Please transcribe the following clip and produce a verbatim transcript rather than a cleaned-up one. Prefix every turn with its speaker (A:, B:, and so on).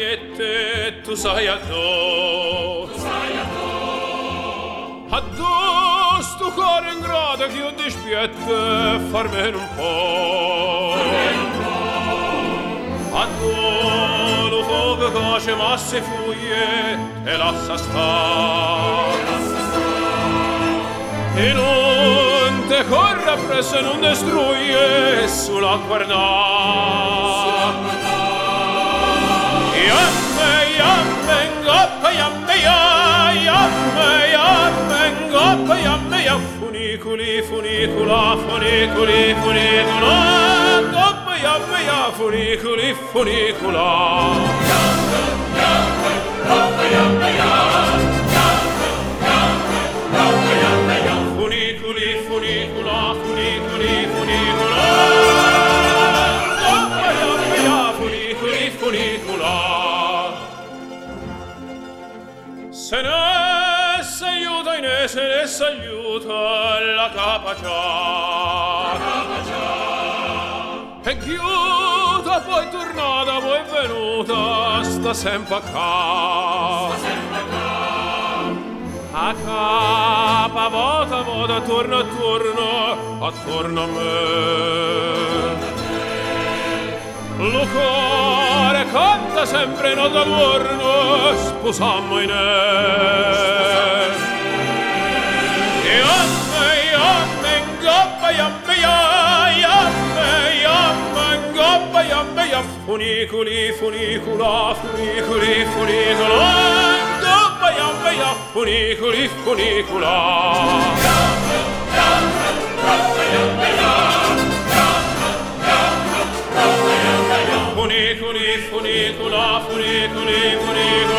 A: sciette, tu sai addos.
B: Tu sai addos.
A: Addos tu cuore ingrato che io dispiette, farmene un po'.
B: Farmene un po'.
A: Addos lo fuoco coce masse fuglie, e lassa sta.
B: E lassa sta.
A: E non te corra presso e non destrugge sulla guardare. Yamme, yamme, ngoppa, yamme, ya, yamme, yamme, ngoppa, yamme, ya, funiculi, funicula, funiculi, funicula, ngoppa, yamme, ya, funiculi, funicula.
B: Yamme, yamme, ngoppa, yamme, ya, yamme, yamme, ngoppa, yamme, ya,
A: funiculi, funicula, funiculi, funicula, ngoppa, yamme, ya, funiculi, funicula. Se ne s'aiuta in e se ne s'aiuta la capa già.
B: La capa già.
A: E chiusa poi tornata poi venuta sta sempre a ca.
B: Sta sempre a ca.
A: A capa vota vota torna torna attorno a me. Lo cuore canta sempre nota d'orno, sposammo in e. Yamme, yamme, ngoppa, yamme, ya, yamme, yamme, ngoppa, yamme, ya, funiculi, funicula, funiculi, funicula, ngoppa, yamme, ya, funiculi, funicula.
B: Yamme, yamme, ngoppa, yamme, ya.
A: Funiculi, funicula, funiculi, funicula.